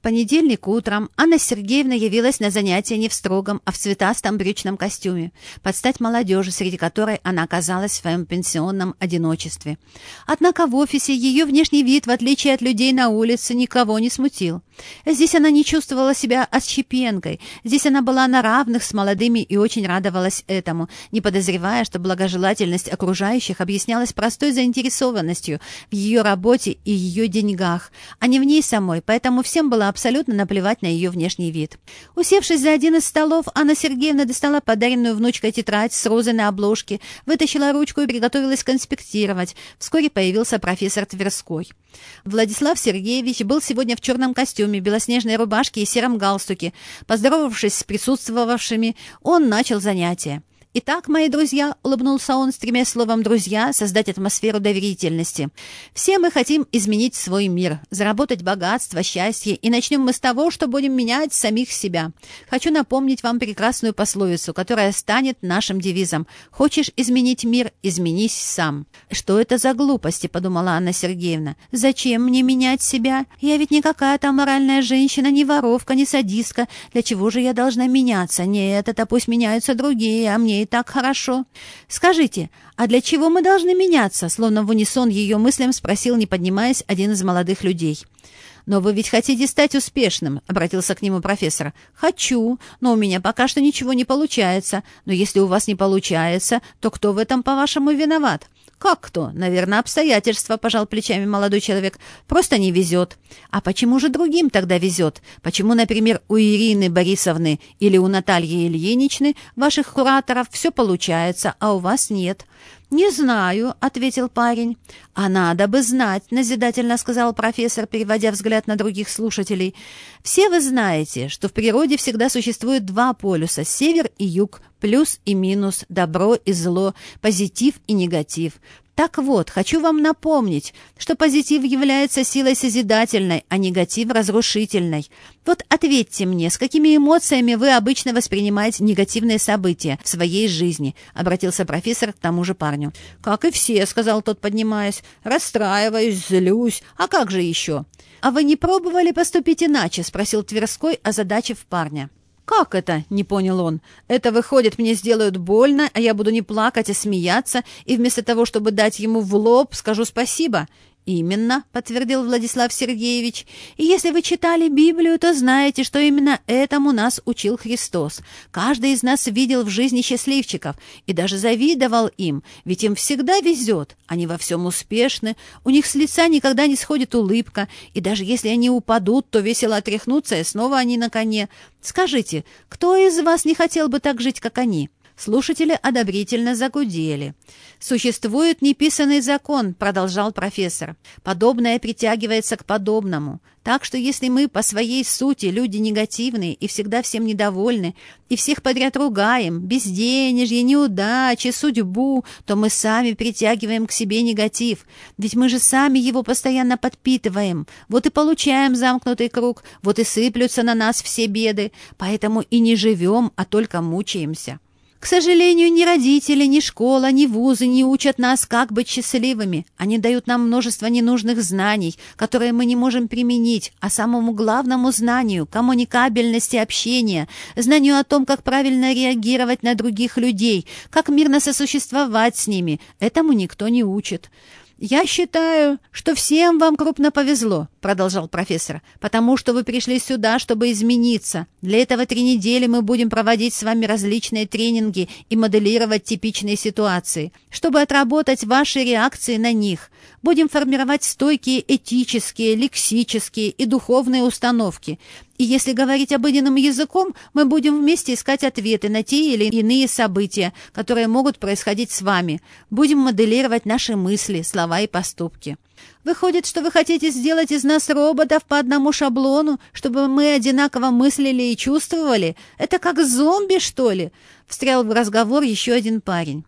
понедельник утром Анна Сергеевна явилась на занятия не в строгом, а в цветастом брючном костюме, под стать молодежи, среди которой она оказалась в своем пенсионном одиночестве. Однако в офисе ее внешний вид, в отличие от людей на улице, никого не смутил. Здесь она не чувствовала себя отщепенкой, здесь она была на равных с молодыми и очень радовалась этому, не подозревая, что благожелательность окружающих объяснялась простой заинтересованностью в ее работе и ее деньгах, а не в ней самой, поэтому всем было абсолютно наплевать на ее внешний вид. Усевшись за один из столов, Анна Сергеевна достала подаренную внучкой тетрадь с розой на обложке, вытащила ручку и приготовилась конспектировать. Вскоре появился профессор Тверской. Владислав Сергеевич был сегодня в черном костюме, белоснежной рубашке и сером галстуке. Поздоровавшись с присутствовавшими, он начал занятие. «Итак, мои друзья», — улыбнулся он, стремясь словом «друзья» создать атмосферу доверительности. «Все мы хотим изменить свой мир, заработать богатство, счастье, и начнем мы с того, что будем менять самих себя. Хочу напомнить вам прекрасную пословицу, которая станет нашим девизом. Хочешь изменить мир — изменись сам». «Что это за глупости?» — подумала Анна Сергеевна. «Зачем мне менять себя? Я ведь не какая-то аморальная женщина, не воровка, не садистка. Для чего же я должна меняться? Нет, это пусть меняются другие, а мне и так хорошо. Скажите, а для чего мы должны меняться?» Словно в унисон ее мыслям спросил, не поднимаясь, один из молодых людей. «Но вы ведь хотите стать успешным», — обратился к нему профессор. «Хочу, но у меня пока что ничего не получается. Но если у вас не получается, то кто в этом, по-вашему, виноват?» «Как кто? Наверное, обстоятельства», — пожал плечами молодой человек. «Просто не везет». «А почему же другим тогда везет? Почему, например, у Ирины Борисовны или у Натальи Ильиничны, ваших кураторов, все получается, а у вас нет?» «Не знаю», — ответил парень. «А надо бы знать», — назидательно сказал профессор, переводя взгляд на других слушателей. «Все вы знаете, что в природе всегда существует два полюса — север и юг, плюс и минус, добро и зло, позитив и негатив. Так вот, хочу вам напомнить, что позитив является силой созидательной, а негатив — разрушительной. Вот ответьте мне, с какими эмоциями вы обычно воспринимаете негативные события в своей жизни?» — обратился профессор к тому же парню. «Как и все», — сказал тот, поднимаясь. «Расстраиваюсь, злюсь. А как же еще?» «А вы не пробовали поступить иначе?» — спросил Тверской, озадачив парня. «Как это?» — не понял он. «Это, выходит, мне сделают больно, а я буду не плакать, а смеяться, и вместо того, чтобы дать ему в лоб, скажу спасибо?» «Именно», — подтвердил Владислав Сергеевич. «И если вы читали Библию, то знаете, что именно этому нас учил Христос. Каждый из нас видел в жизни счастливчиков и даже завидовал им, ведь им всегда везет. Они во всем успешны, у них с лица никогда не сходит улыбка, и даже если они упадут, то весело отряхнутся, и снова они на коне. Скажите, кто из вас не хотел бы так жить, как они?» Слушатели одобрительно загудели. «Существует неписанный закон», — продолжал профессор. «Подобное притягивается к подобному. Так что если мы по своей сути люди негативные и всегда всем недовольны, и всех подряд ругаем, безденежье, неудачи, судьбу, то мы сами притягиваем к себе негатив. Ведь мы же сами его постоянно подпитываем. Вот и получаем замкнутый круг, вот и сыплются на нас все беды. Поэтому и не живем, а только мучаемся». К сожалению, ни родители, ни школа, ни вузы не учат нас, как быть счастливыми. Они дают нам множество ненужных знаний, которые мы не можем применить, а самому главному знанию — коммуникабельности общения, знанию о том, как правильно реагировать на других людей, как мирно сосуществовать с ними — этому никто не учит. «Я считаю, что всем вам крупно повезло», — продолжал профессор, «потому что вы пришли сюда, чтобы измениться. Для этого 3 недели мы будем проводить с вами различные тренинги и моделировать типичные ситуации, чтобы отработать ваши реакции на них. Будем формировать стойкие этические, лексические и духовные установки. И если говорить обыденным языком, мы будем вместе искать ответы на те или иные события, которые могут происходить с вами. Будем моделировать наши мысли, слова и поступки». «Выходит, что вы хотите сделать из нас роботов по одному шаблону, чтобы мы одинаково мыслили и чувствовали? Это как зомби, что ли?» — встрял в разговор еще один парень.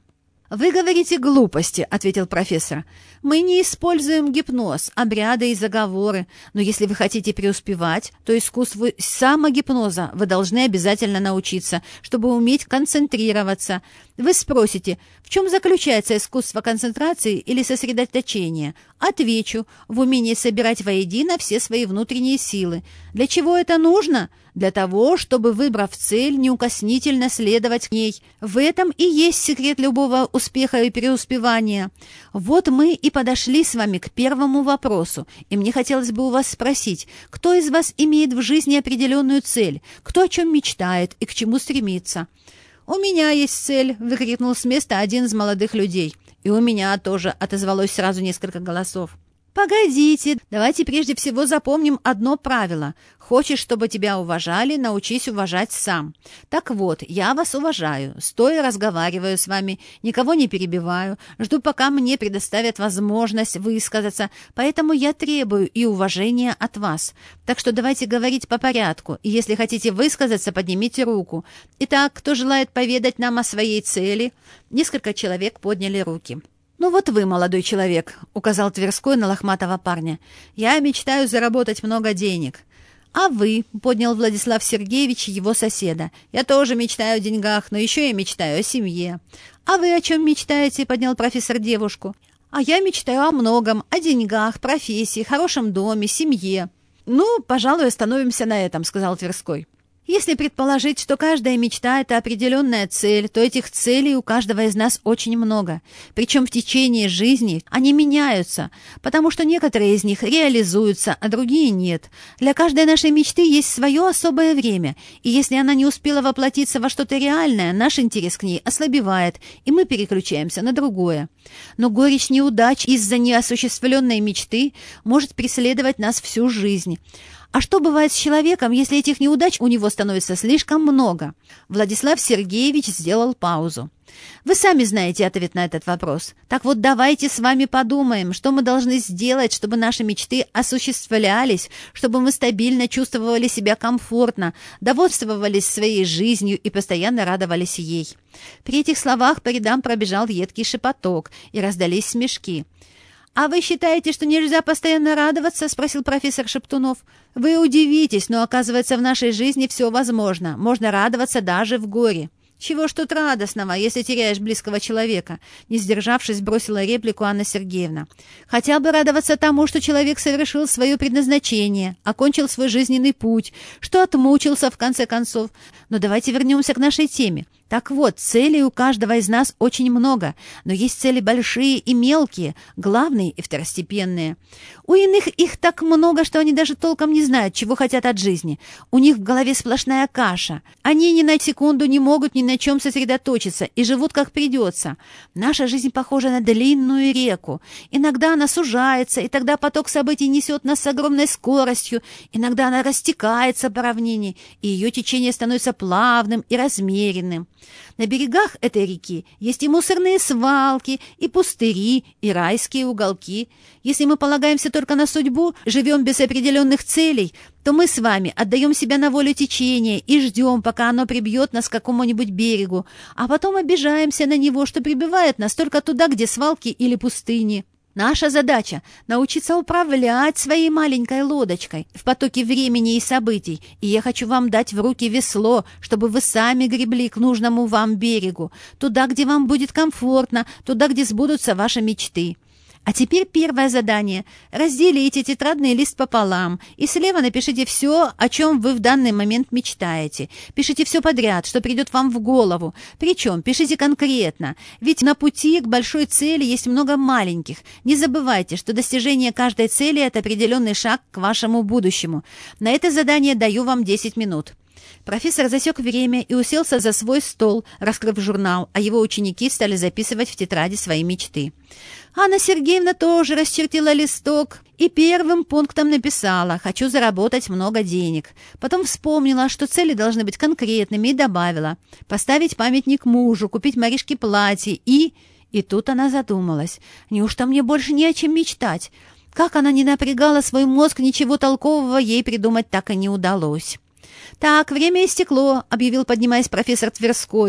«Вы говорите глупости», — ответил профессор. «Мы не используем гипноз, обряды и заговоры, но если вы хотите преуспевать, то искусству самогипноза вы должны обязательно научиться, чтобы уметь концентрироваться. Вы спросите, в чем заключается искусство концентрации или сосредоточения? Отвечу, в умении собирать воедино все свои внутренние силы. Для чего это нужно? Для того, чтобы, выбрав цель, неукоснительно следовать к ней. В этом и есть секрет любого успеха и преуспевания. Вот мы и подошли с вами к первому вопросу, и мне хотелось бы у вас спросить, кто из вас имеет в жизни определенную цель, кто о чем мечтает и к чему стремится? «У меня есть цель!» — выкрикнул с места один из молодых людей. «И у меня тоже!» — отозвалось сразу несколько голосов. «Погодите, давайте прежде всего запомним одно правило. Хочешь, чтобы тебя уважали, научись уважать сам. Так вот, я вас уважаю, стоя разговариваю с вами, никого не перебиваю, жду, пока мне предоставят возможность высказаться, поэтому я требую и уважения от вас. Так что давайте говорить по порядку, и если хотите высказаться, поднимите руку. Итак, кто желает поведать нам о своей цели?» Несколько человек подняли руки. «Ну вот вы, молодой человек», — указал Тверской на лохматого парня. «Я мечтаю заработать много денег». «А вы?» — поднял Владислав Сергеевич его соседа. «Я тоже мечтаю о деньгах, но еще я мечтаю о семье». «А вы о чем мечтаете?» — поднял профессор девушку. «А я мечтаю о многом, о деньгах, профессии, хорошем доме, семье». «Ну, пожалуй, остановимся на этом», — сказал Тверской. «Если предположить, что каждая мечта — это определенная цель, то этих целей у каждого из нас очень много. Причем в течение жизни они меняются, потому что некоторые из них реализуются, а другие нет. Для каждой нашей мечты есть свое особое время, и если она не успела воплотиться во что-то реальное, наш интерес к ней ослабевает, и мы переключаемся на другое. Но горечь неудач из-за неосуществленной мечты может преследовать нас всю жизнь». А что бывает с человеком, если этих неудач у него становится слишком много? Владислав Сергеевич сделал паузу. Вы сами знаете ответ на этот вопрос. Так вот, давайте с вами подумаем, что мы должны сделать, чтобы наши мечты осуществлялись, чтобы мы стабильно чувствовали себя комфортно, довольствовались своей жизнью и постоянно радовались ей. При этих словах по рядам пробежал едкий шепоток, и раздались смешки. «А вы считаете, что нельзя постоянно радоваться?» — спросил профессор Шептунов. «Вы удивитесь, но, оказывается, в нашей жизни все возможно. Можно радоваться даже в горе». «Чего ж тут радостного, если теряешь близкого человека?» Не сдержавшись, бросила реплику Анна Сергеевна. «Хотя бы радоваться тому, что человек совершил свое предназначение, окончил свой жизненный путь, что отмучился в конце концов. Но давайте вернемся к нашей теме. Так вот, целей у каждого из нас очень много, но есть цели большие и мелкие, главные и второстепенные. У иных их так много, что они даже толком не знают, чего хотят от жизни. У них в голове сплошная каша. Они ни на секунду не могут ни на чем сосредоточиться и живут как придется. Наша жизнь похожа на длинную реку. Иногда она сужается, и тогда поток событий несет нас с огромной скоростью. Иногда она растекается по равнине, и ее течение становится плавным и размеренным. На берегах этой реки есть и мусорные свалки, и пустыри, и райские уголки. Если мы полагаемся только на судьбу, живем без определенных целей, то мы с вами отдаем себя на волю течения и ждем, пока оно прибьет нас к какому-нибудь берегу, а потом обижаемся на него, что прибивает нас только туда, где свалки или пустыни. Наша задача — научиться управлять своей маленькой лодочкой в потоке времени и событий, и я хочу вам дать в руки весло, чтобы вы сами гребли к нужному вам берегу, туда, где вам будет комфортно, туда, где сбудутся ваши мечты. А теперь первое задание. Разделите тетрадный лист пополам и слева напишите все, о чем вы в данный момент мечтаете. Пишите все подряд, что придет вам в голову. Причем пишите конкретно, ведь на пути к большой цели есть много маленьких. Не забывайте, что достижение каждой цели – это определенный шаг к вашему будущему. На это задание даю вам 10 минут. Профессор засек время и уселся за свой стол, раскрыв журнал, а его ученики стали записывать в тетради свои мечты. Анна Сергеевна тоже расчертила листок и первым пунктом написала «Хочу заработать много денег». Потом вспомнила, что цели должны быть конкретными, и добавила «Поставить памятник мужу, купить Маришке платье и...» И тут она задумалась. «Неужто мне больше не о чем мечтать?» Как она не напрягала свой мозг, ничего толкового ей придумать так и не удалось. «Так, время истекло», — объявил, поднимаясь профессор Тверской.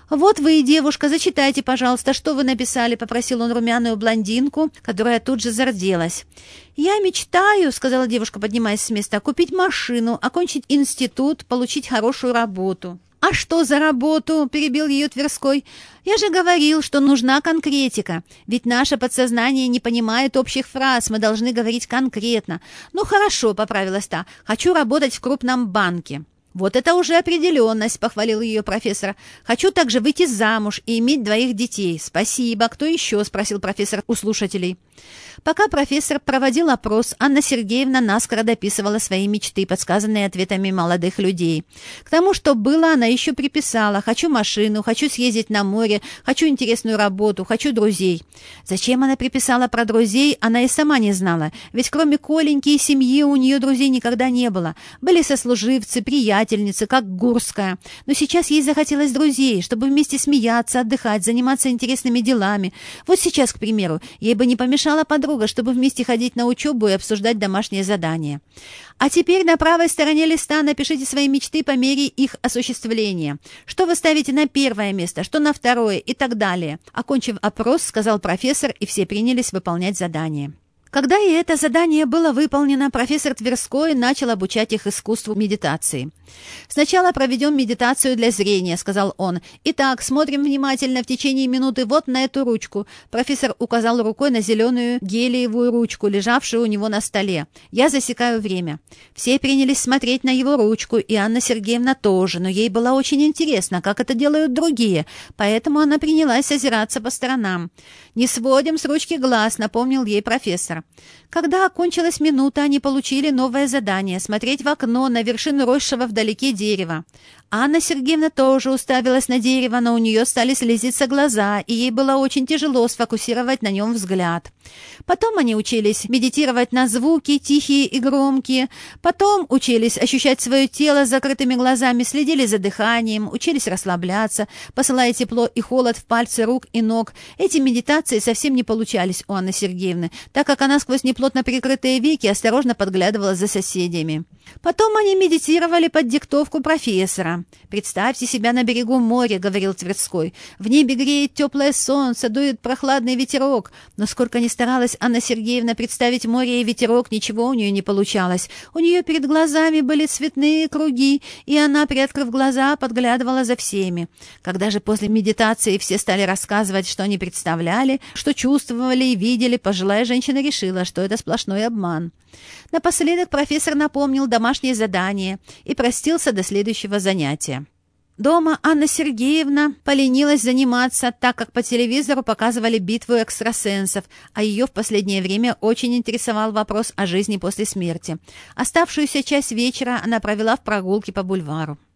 «Вот вы и девушка, зачитайте, пожалуйста, что вы написали», — попросил он румяную блондинку, которая тут же зарделась. «Я мечтаю», — сказала девушка, поднимаясь с места, — «купить машину, окончить институт, получить хорошую работу». «А что за работу?» — перебил ее Тверской. «Я же говорил, что нужна конкретика. Ведь наше подсознание не понимает общих фраз, мы должны говорить конкретно». «Ну хорошо», — поправилась та, — «хочу работать в крупном банке». «Вот это уже определенность», — похвалил ее профессор. «Хочу также выйти замуж и иметь 2 детей». «Спасибо. Кто еще?» — спросил профессор у слушателей. Пока профессор проводил опрос, Анна Сергеевна наскоро дописывала свои мечты, подсказанные ответами молодых людей. К тому, что было, она еще приписала: «Хочу машину, хочу съездить на море, хочу интересную работу, хочу друзей». Зачем она приписала про друзей, она и сама не знала, ведь кроме Коленьки и семьи у нее друзей никогда не было. Были сослуживцы, приятельницы, как Гурская. Но сейчас ей захотелось друзей, чтобы вместе смеяться, отдыхать, заниматься интересными делами. Вот сейчас, к примеру, ей бы не помешала подруга, чтобы вместе ходить на учебу и обсуждать домашние задания. А теперь на правой стороне листа напишите свои мечты по мере их осуществления. Что вы ставите на первое место, что на второе и так далее. Окончив опрос, сказал профессор, и все принялись выполнять задание. Когда и это задание было выполнено, профессор Тверской начал обучать их искусству медитации. «Сначала проведем медитацию для зрения», — сказал он. «Итак, смотрим внимательно в течение минуты вот на эту ручку». Профессор указал рукой на зеленую гелиевую ручку, лежавшую у него на столе. «Я засекаю время». Все принялись смотреть на его ручку, и Анна Сергеевна тоже, но ей было очень интересно, как это делают другие, поэтому она принялась озираться по сторонам. «Не сводим с ручки глаз», — напомнил ей профессор. Когда окончилась минута, они получили новое задание — смотреть в окно на вершину росшего вдалеке дерева. Анна Сергеевна тоже уставилась на дерево, но у нее стали слезиться глаза, и ей было очень тяжело сфокусировать на нем взгляд. Потом они учились медитировать на звуки, тихие и громкие. Потом учились ощущать свое тело с закрытыми глазами, следили за дыханием, учились расслабляться, посылая тепло и холод в пальцы рук и ног. Эти медитации совсем не получались у Анны Сергеевны, так как она сквозь неплотно прикрытые веки осторожно подглядывала за соседями. Потом они медитировали под диктовку профессора. «Представьте себя на берегу моря», — говорил Тверской. «В небе греет теплое солнце, дует прохладный ветерок». Но сколько ни старалась Анна Сергеевна представить море и ветерок, ничего у нее не получалось. У нее перед глазами были цветные круги, и она, приоткрыв глаза, подглядывала за всеми. Когда же после медитации все стали рассказывать, что они представляли, что чувствовали и видели, пожилая женщина решила, что это сплошной обман. Напоследок профессор напомнил домашнее задание и простился до следующего занятия. Дома Анна Сергеевна поленилась заниматься, так как по телевизору показывали битву экстрасенсов, а ее в последнее время очень интересовал вопрос о жизни после смерти. Оставшуюся часть вечера она провела в прогулке по бульвару.